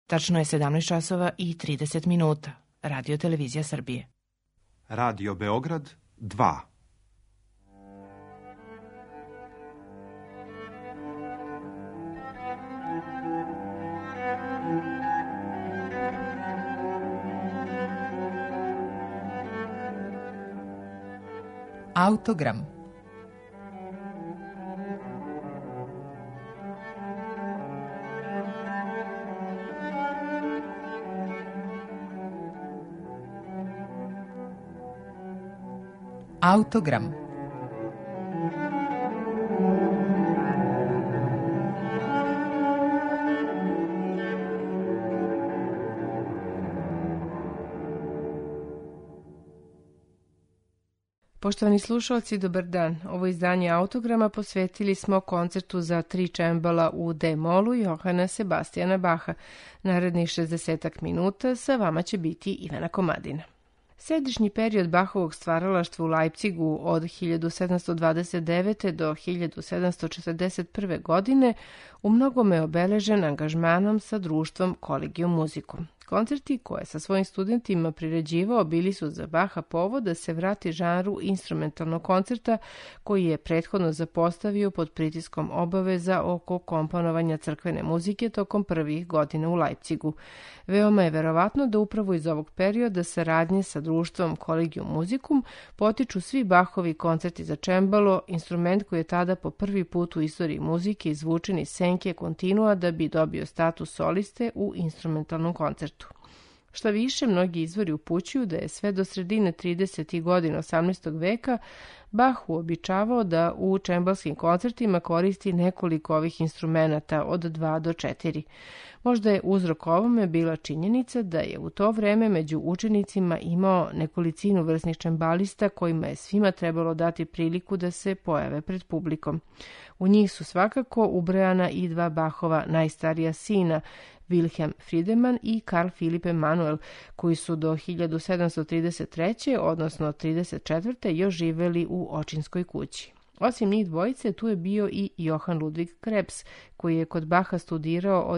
Tačno je 17 časova i 30 minuta. Radio Televizija Srbije. Radio Beograd 2. Autogram. Autogram. Poštovani slušalci, dobar dan. Ovo izdanje Autograma posvetili smo koncertu za 3 čembala u D-molu Johana Sebastijana Baha. Narednih 60 minuta sa vama će biti Ivana Komadina. Središnji period Bahovog stvaralaštva u Leipzigu od 1729. do 1741. godine u mnogome je obeležen angažmanom sa društvom Collegium Musicum. Koncerti koje sa svojim studentima priređivao bili su za Baha povod da se vrati žanru instrumentalnog koncerta koji je prethodno zapostavio pod pritiskom obaveza oko komponovanja crkvene muzike tokom prvih godina u Leipzigu. Veoma je verovatno da upravo iz ovog perioda saradnje sa društvom Collegium Musicum potiču svi Bahovi koncerti za čembalo, instrument koji je tada po prvi put u istoriji muzike izvučen iz senke kontinua da bi dobio status soliste u instrumentalnom koncertu. Šta više, mnogi izvori upućuju da je sve do sredine 30. godina 18. veka Bach uobičavao da u čembalskim koncertima koristi nekoliko ovih instrumenata od 2 do 4. Možda je uzrok ovome bila činjenica da je u to vreme među učenicima imao nekolicinu vrsnih čembalista kojima je svima trebalo dati priliku da se pojave pred publikom. U njih su svakako ubrojana i 2 Bachova najstarija sina, Wilhelm Friedemann i Karl Philipp Emanuel, koji su do 1733. odnosno 34. još živeli u očinskoj kući. Osim njih dvojice, tu je bio i Johann Ludwig Krebs, koji je kod Baha studirao od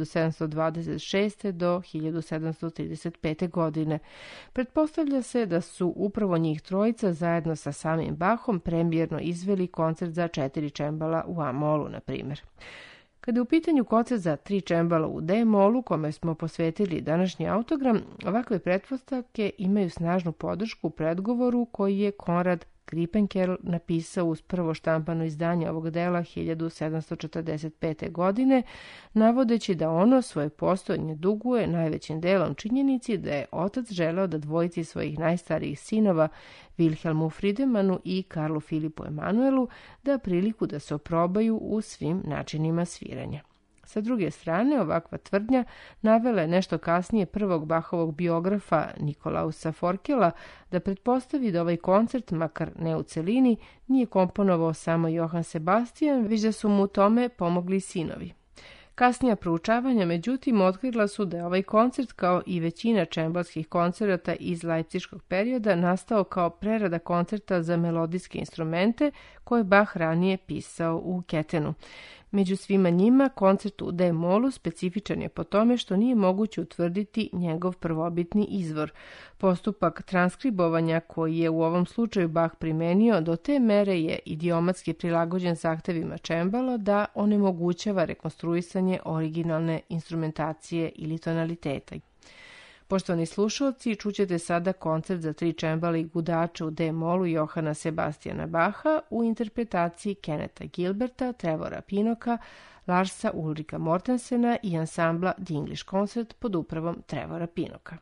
1726. do 1735. godine. Pretpostavlja se da su upravo njih trojica zajedno sa samim Bachom premijerno izveli koncert za 4 čembala u A-molu, na primjer. Kada je u pitanju koncert za 3 čembala u D-molu, kome smo posvetili današnji Autogram, ovakve pretpostavke imaju snažnu podršku u predgovoru koji je Konrad Griepenkerl napisao uz prvo štampano izdanje ovog dela 1745. godine, navodeći da ono svoje postojanje duguje najvećim delom činjenici da je otac želeo da dvojici svojih najstarijih sinova, Wilhelmu Friedemannu i Karlu Filipu Emanuelu, da priliku da se oprobaju u svim načinima sviranja. Sa druge strane, ovakva tvrdnja navela je nešto kasnije prvog Bahovog biografa Nikolausa Forkela da pretpostavi da ovaj koncert, makar ne u celini, nije komponovao samo Johann Sebastian, već da su mu u tome pomogli sinovi. Kasnija proučavanja, međutim, otkrila su da je ovaj koncert, kao i većina čembalskih koncerata iz leipziškog perioda, nastao kao prerada koncerta za melodijske instrumente koje Bach ranije pisao u Ketenu. Među svima njima, koncert u D-molu specifičan je po tome što nije moguće utvrditi njegov prvobitni izvor. Postupak transkribovanja koji je u ovom slučaju Bach primenio do te mere je idiomatski prilagođen zahtevima čembala da onemogućava rekonstruisanje originalne instrumentacije ili tonaliteta. Poštovani slušalci, čućete sada koncert za 3 čembala i gudača u D-molu Johana Sebastijana Baha u interpretaciji Kennetha Gilberta, Trevora Pinoka, Larsa Ulrika Mortensena i ansambla The English Concert pod upravom Trevora Pinoka.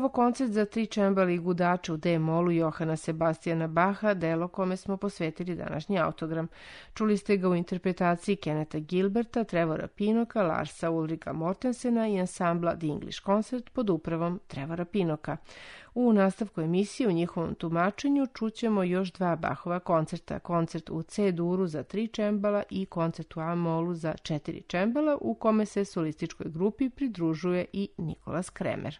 ovo koncert za 3 čembale i gudače u D-molu Johana Sebastijana Bacha, delo kome smo posvetili današnji autogram. Čuli ste ga u interpretaciji Kennetha Gilberta, Trevora Pinoka, Larsa Ulrika Mortensena i ansambla The English Concert pod upravom Trevora Pinoka. U nastavku emisije u njihovom tumačenju čućemo još 2 Bachova koncerta, koncert u C-duru za 3 čembala i koncert u A-molu za 4 čembala, u kome se solističkoj grupi pridružuje i Nikolas Kremer.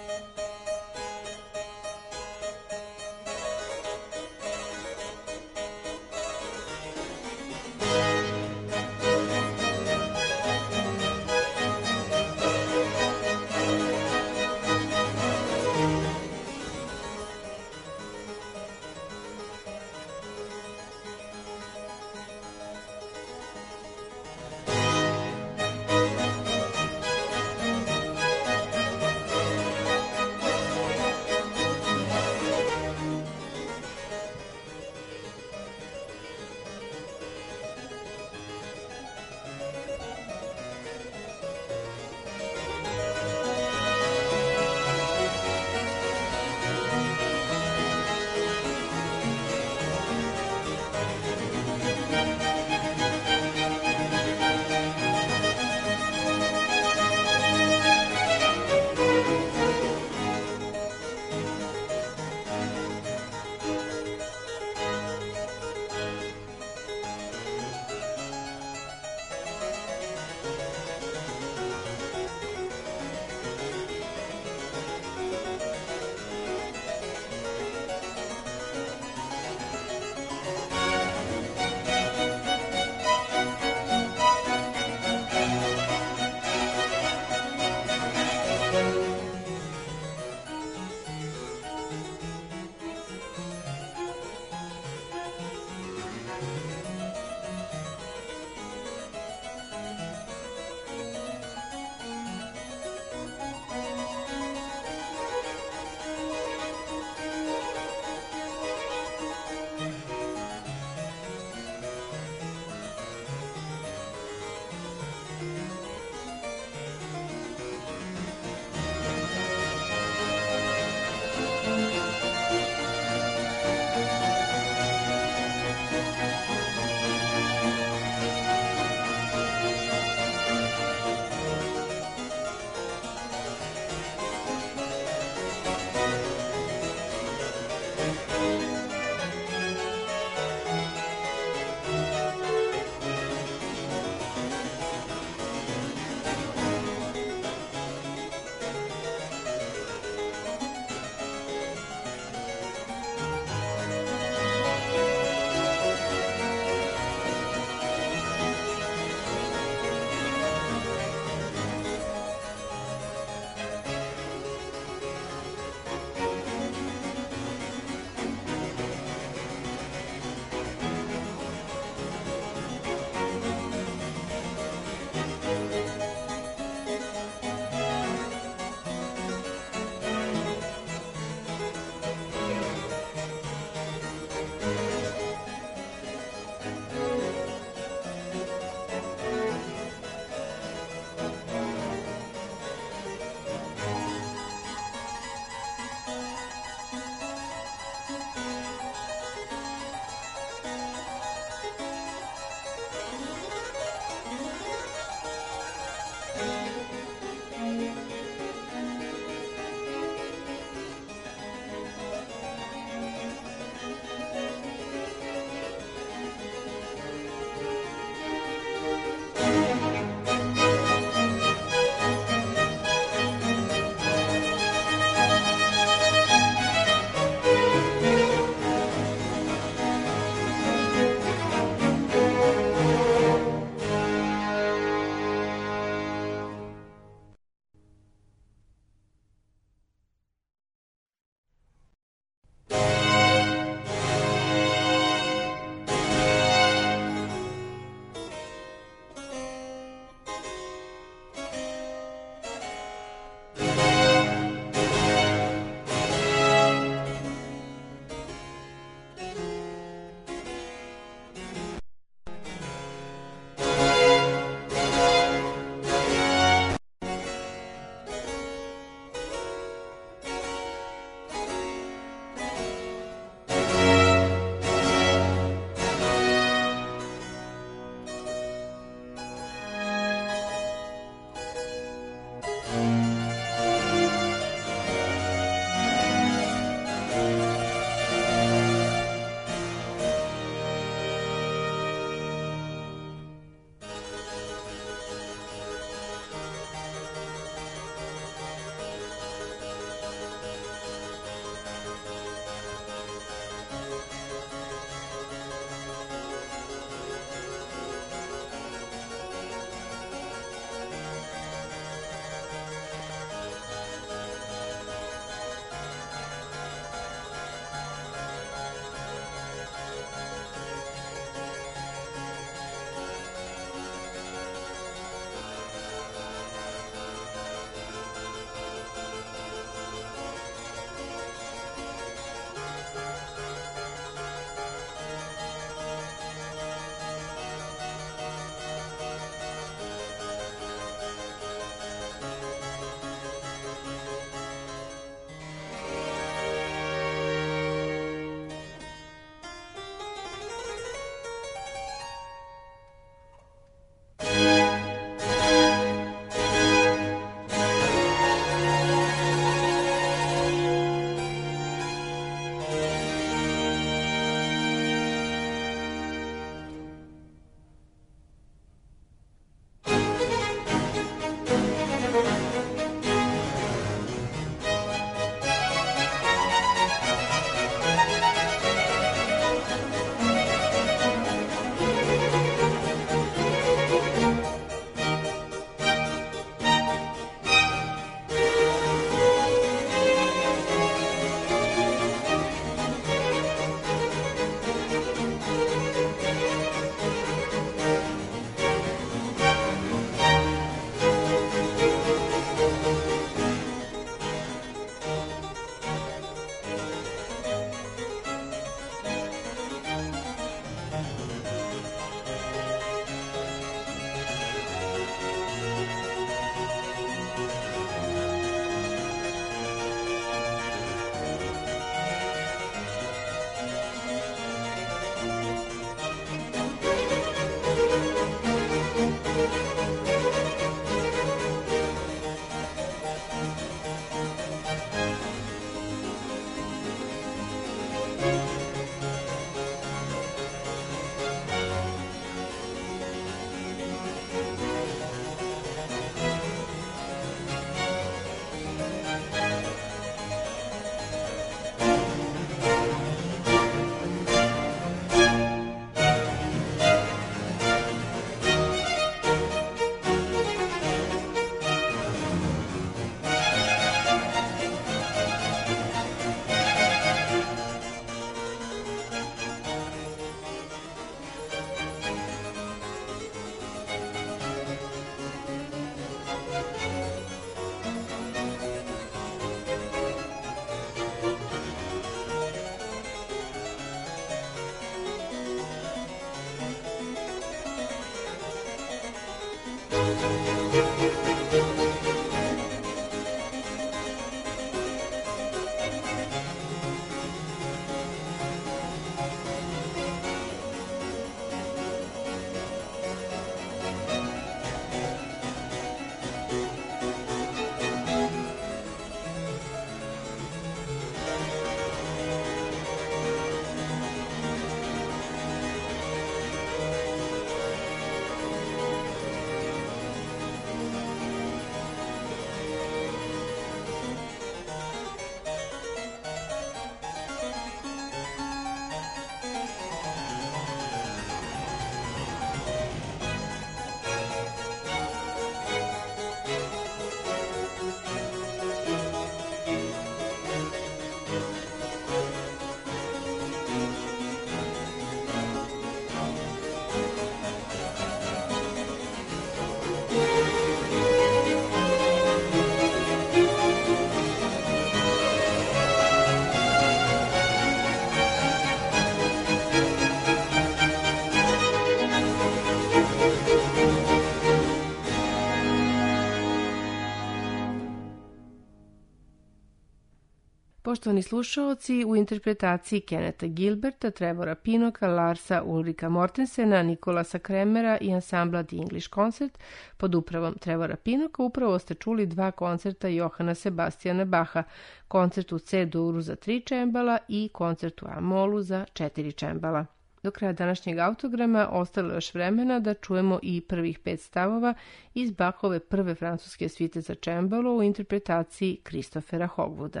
poštovani slušaoci, u interpretaciji Kenneta Gilberta, Trevora Pinoka, Larsa Ulrika Mortensena, Nikolasa Kremera i ansambla The English Concert pod upravom Trevora Pinoka upravo ste čuli 2 koncerta Johana Sebastiana Bacha, koncert u C-duru za 3 čembala i koncert u A-molu za 4 čembala. Do kraja današnjeg autograma ostalo još vremena da čujemo i prvih 5 stavova iz Bachove prve francuske svite za čembalo u interpretaciji Christophera Hogwooda.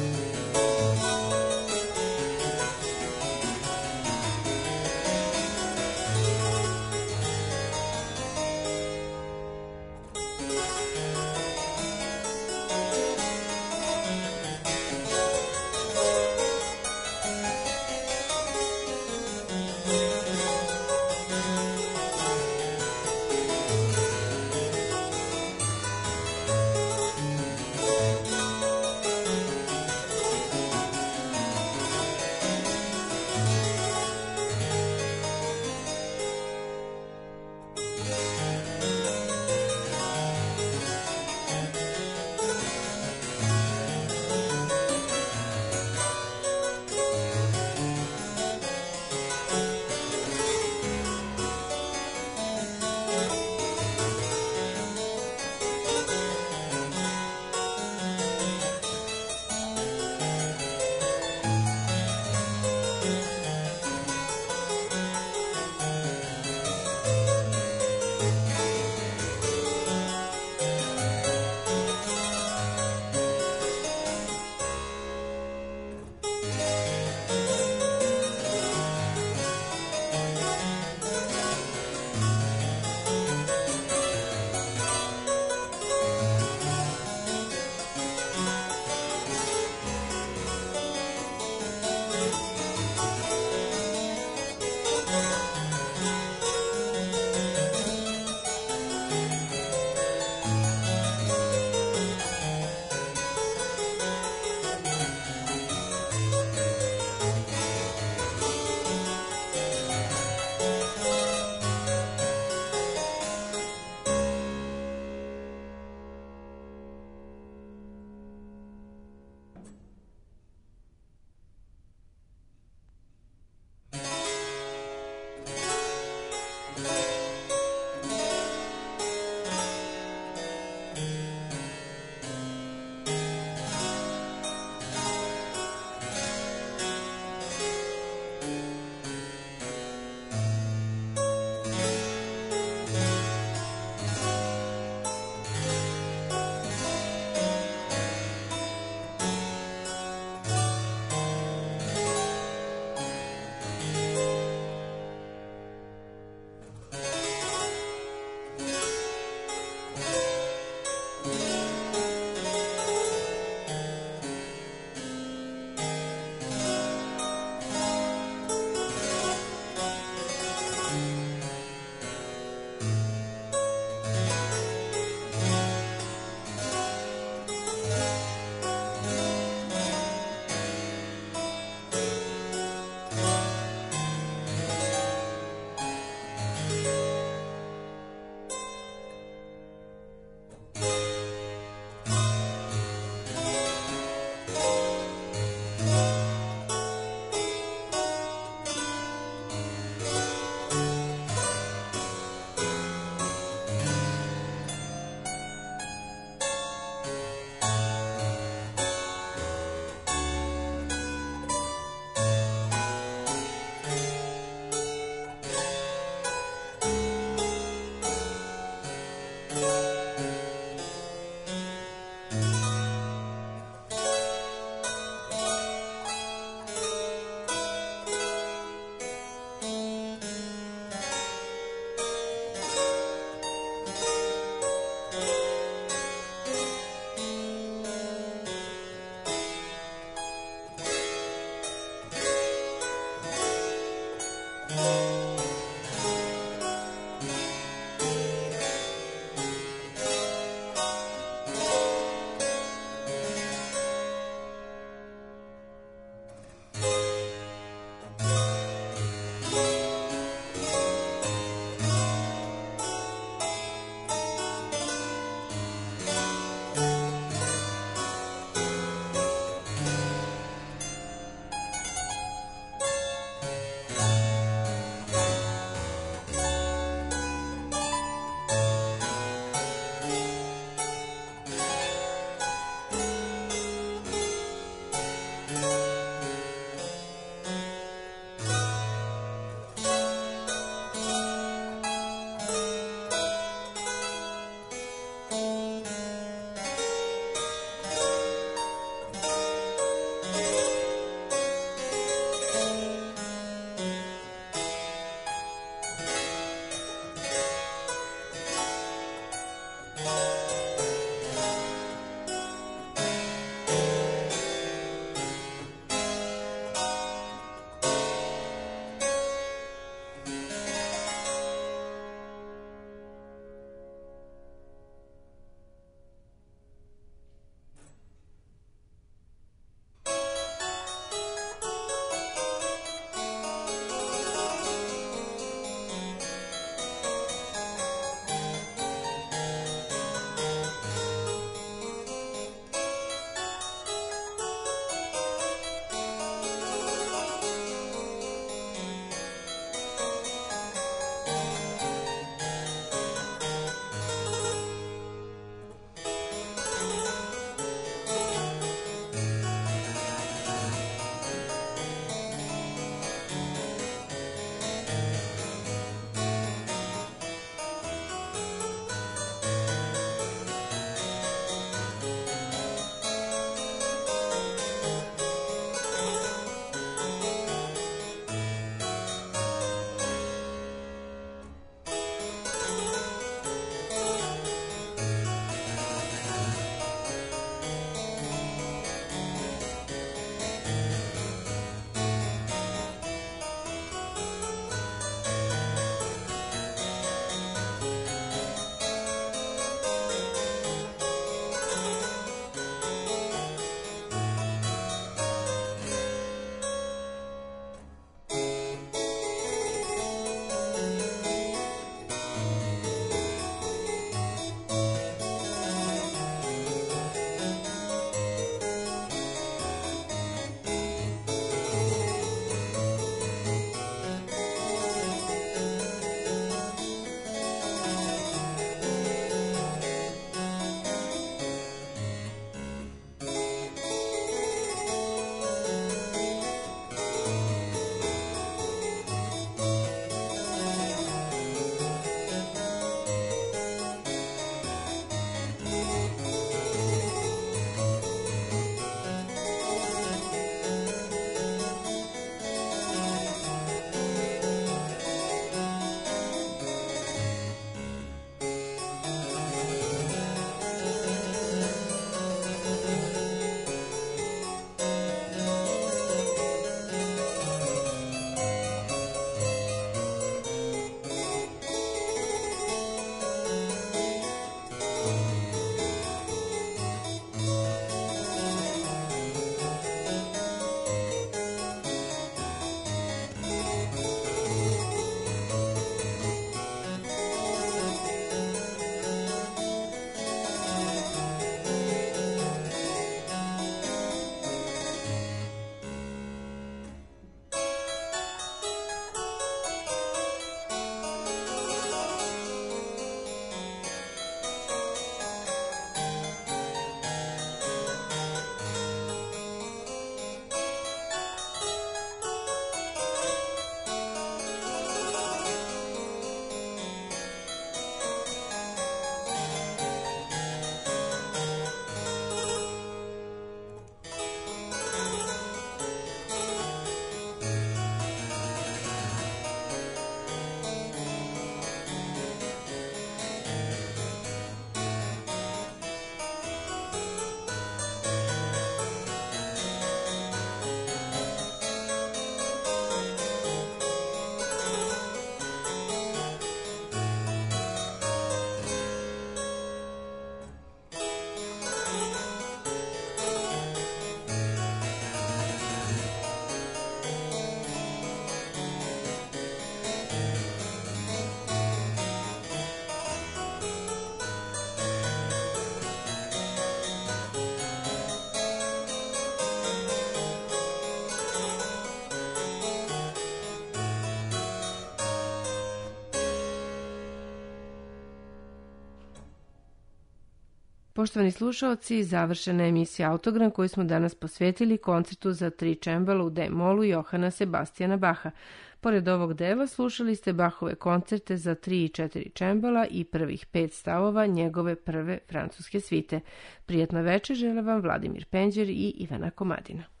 Poštovani slušaoci, završena je emisija Autogram koju smo danas posvetili koncertu za 3 čembala u D-molu Johana Sebastijana Baha. Pored ovog dela slušali ste Bachove koncerte za 3 i 4 čembala i prvih 5 stavova njegove prve francuske svite. Prijatna večer žele vam Vladimir Penđer i Ivana Komadina.